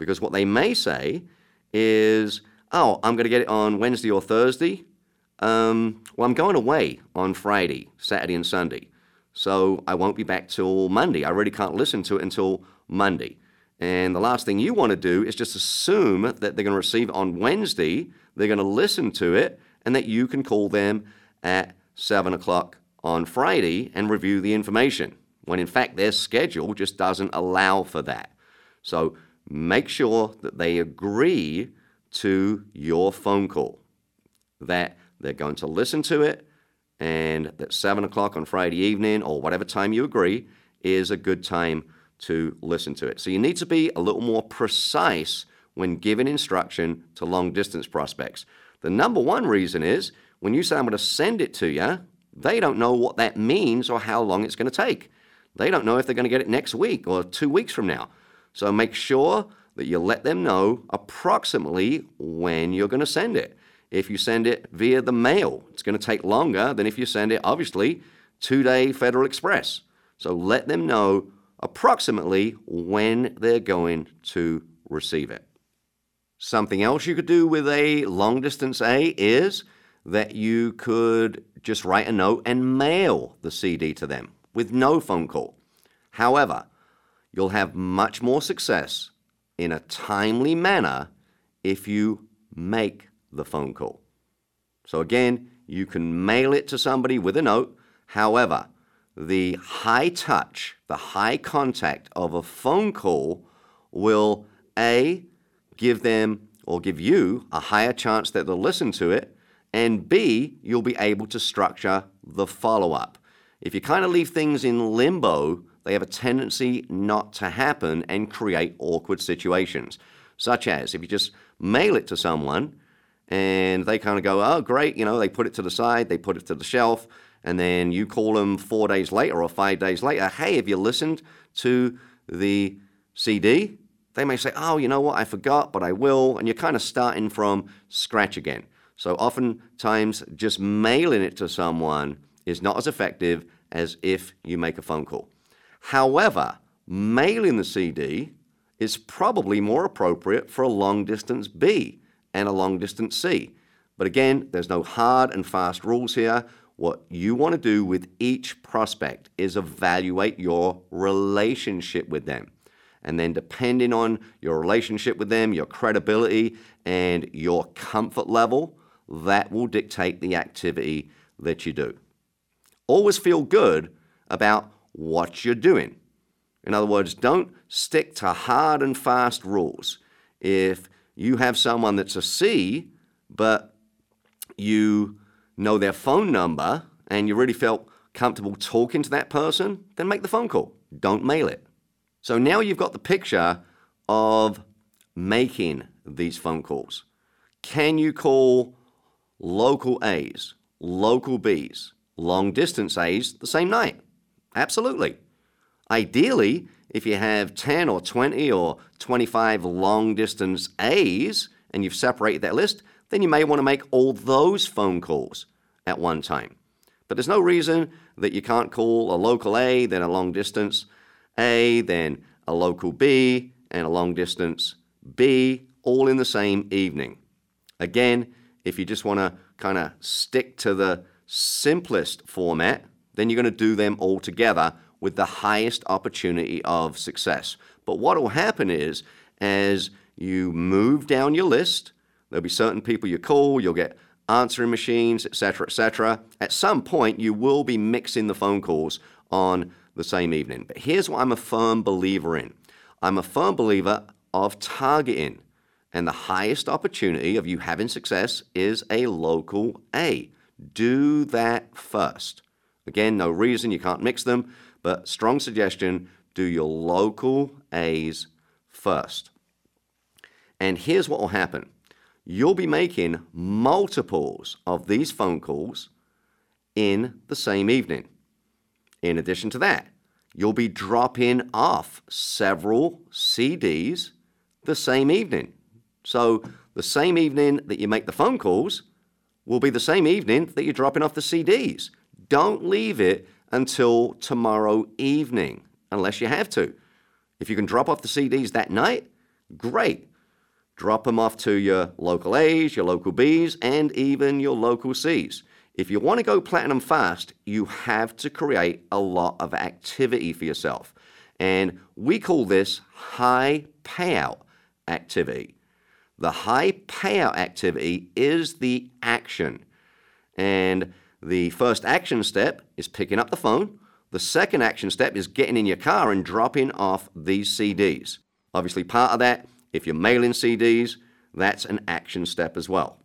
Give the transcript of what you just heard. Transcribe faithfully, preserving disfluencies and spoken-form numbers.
Because what they may say is, oh, I'm going to get it on Wednesday or Thursday. Um, well, I'm going away on Friday, Saturday, and Sunday. So I won't be back till Monday. I really can't listen to it until Monday. And the last thing you want to do is just assume that they're going to receive it on Wednesday, they're going to listen to it, and that you can call them at seven o'clock on Friday and review the information, when in fact their schedule just doesn't allow for that. So make sure that they agree to your phone call, that they're going to listen to it, and that seven o'clock on Friday evening, or whatever time you agree, is a good time to listen to it. So you need to be a little more precise when giving instruction to long-distance prospects. The number one reason is, when you say, I'm going to send it to you, they don't know what that means or how long it's going to take. They don't know if they're going to get it next week or two weeks from now. So make sure that you let them know approximately when you're going to send it. If you send it via the mail, it's going to take longer than if you send it, obviously, two-day Federal Express. So let them know approximately when they're going to receive it. Something else you could do with a long-distance A is that you could just write a note and mail the C D to them with no phone call. However, you'll have much more success in a timely manner if you make the phone call. So again, you can mail it to somebody with a note. However, the high touch, the high contact of a phone call will A, give them or give you a higher chance that they'll listen to it, and B, you'll be able to structure the follow-up. If you kind of leave things in limbo, they have a tendency not to happen and create awkward situations, such as if you just mail it to someone and they kind of go, oh, great, you know, they put it to the side, they put it to the shelf, and then you call them four days later or five days later, hey, have you listened to the C D? They may say, oh, you know what, I forgot, but I will, and you're kind of starting from scratch again. So oftentimes, just mailing it to someone is not as effective as if you make a phone call. However, mailing the C D is probably more appropriate for a long-distance B and a long-distance C. But again, there's no hard and fast rules here. What you want to do with each prospect is evaluate your relationship with them. And then depending on your relationship with them, your credibility, and your comfort level, that will dictate the activity that you do. Always feel good about what you're doing. In other words, don't stick to hard and fast rules. If you have someone that's a C, but you know their phone number and you really felt comfortable talking to that person, then make the phone call. Don't mail it. So now you've got the picture of making these phone calls. Can you call local A's, local B's, long distance A's the same night? Absolutely. Ideally, if you have ten or twenty or twenty-five long distance A's and you've separated that list, then you may want to make all those phone calls at one time. But there's no reason that you can't call a local A, then a long distance A, then a local B, and a long distance B, all in the same evening. Again, if you just want to kind of stick to the simplest format, then you're going to do them all together with the highest opportunity of success. But what will happen is, as you move down your list, there'll be certain people you call, you'll get answering machines, et cetera, et cetera. At some point, you will be mixing the phone calls on the same evening. But here's what I'm a firm believer in. I'm a firm believer of targeting. And the highest opportunity of you having success is a local A. Do that first. Again, no reason you can't mix them, but strong suggestion, do your local A's first. And here's what will happen. You'll be making multiples of these phone calls in the same evening. In addition to that, you'll be dropping off several C Ds the same evening. So the same evening that you make the phone calls will be the same evening that you're dropping off the C Ds. Don't leave it until tomorrow evening, unless you have to. If you can drop off the C Ds that night, Great. Drop them off to your local A's, your local B's, and even your local C's. If you want to go platinum fast, you have to create a lot of activity for yourself. And we call this high payout activity. The high payout activity is the action. And the first action step is picking up the phone. The second action step is getting in your car and dropping off these C Ds. Obviously, part of that, if you're mailing C Ds, that's an action step as well.